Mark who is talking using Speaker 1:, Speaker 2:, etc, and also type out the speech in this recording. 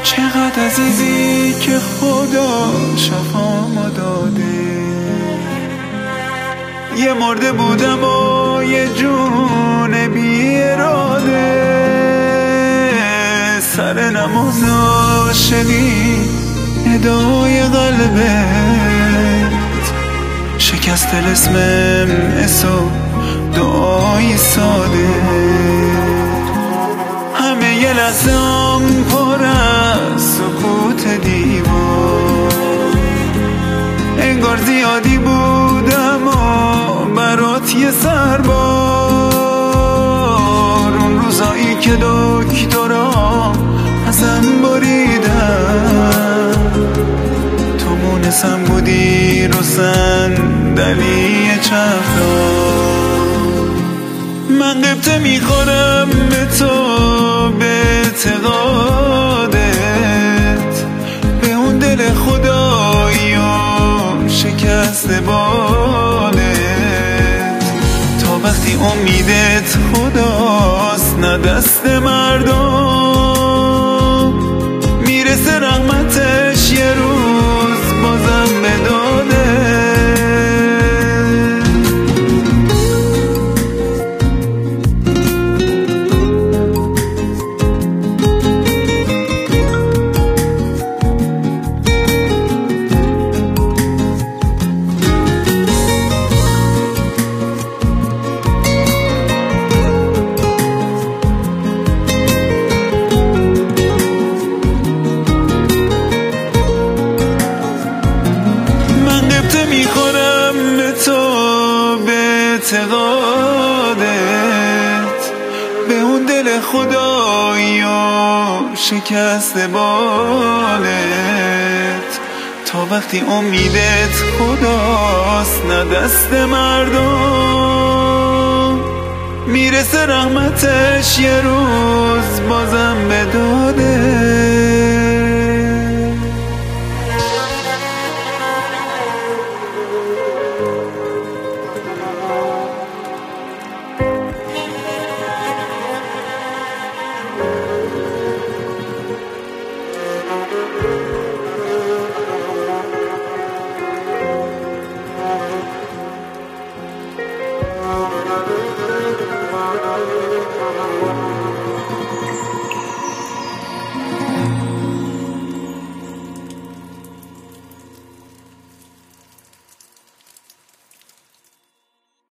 Speaker 1: چقدر عزیزی که خدا شفامو داده. یه مرده بودم و یه جون بی اراده، سر نمازا شنید ندای قلبت، شکست طلسم اسو دعای ساده. همه یه لحظم پر از سکوت دیوار، انگار زیادی بودم و برات یه سربار. اون روزایی که دکترا ازم بریدن، تو مونسم بودی رو صندلی چپدار. من قبطه میخورم به تو، به اعتقادت، به اون دل خدایی و شکست بالت. تا وقتی امیدت خداست نه دست مردم، میرسه رحمتش یه روز بازم به داده. میخورم به تو، به اعتقادت، به اون دل خدایی و شکست بالت. تا وقتی امیدت خداست نه دست مردم، میرسه رحمتش یه روز بازم به